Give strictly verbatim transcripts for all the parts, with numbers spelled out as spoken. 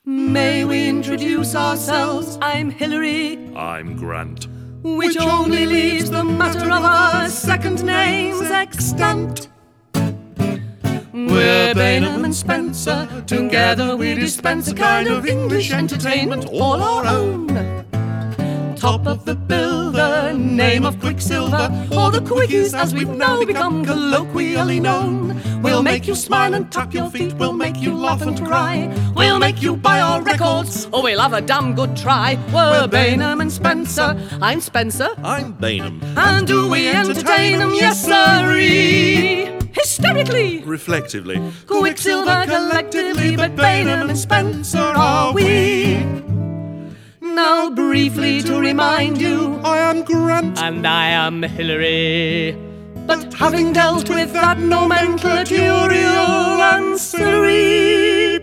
May we introduce ourselves? I'm Hilary, I'm Grant. which only leaves the matter of our second names extant. We're Bainham and Spencer, together we dispense a kind of English entertainment all our own. Top of the bill, the name of Quicksilver, or the Quickies as we've now become colloquially known. We'll make you smile and tap your feet, we'll make you laugh and cry, we'll make you buy our records, or we'll have a damn good try. We're Bainham and Spencer, I'm Spencer, I'm Bainham. and do we entertain 'em? Yes, sirree! Hysterically, Reflectively, Quicksilver collectively, but Bainham and Spencer are we. Now briefly to remind you, I am Grant. and I am Hilary. But having dealt with that nomenclatorial ancillary,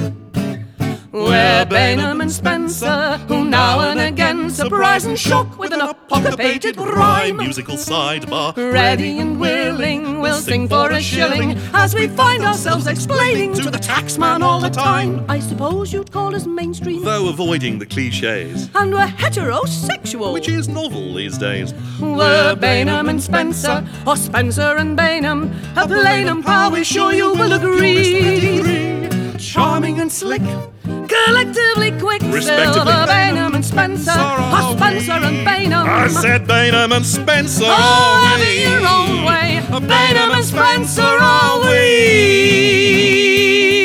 we're Bainham and Spencer, who now and again surprise and shock with an apocopated rhyme. Musical sidebar. Ready and willing, we'll sing for a shilling as we find ourselves explaining to the taxman all the time. I suppose you'd call us mainstream, Though avoiding the cliches, and we're heterosexual. which is novel these days. We're Bainham and Spencer, or Spencer and Bainham, a plain and power, we're sure you will agree. Charming and slick, collectively Quicksilver, Respectively, Bainham and Spencer, or Spencer and Bainham. I said Bainham and Spencer. Oh, have it your own way, Bainham and Spencer are we.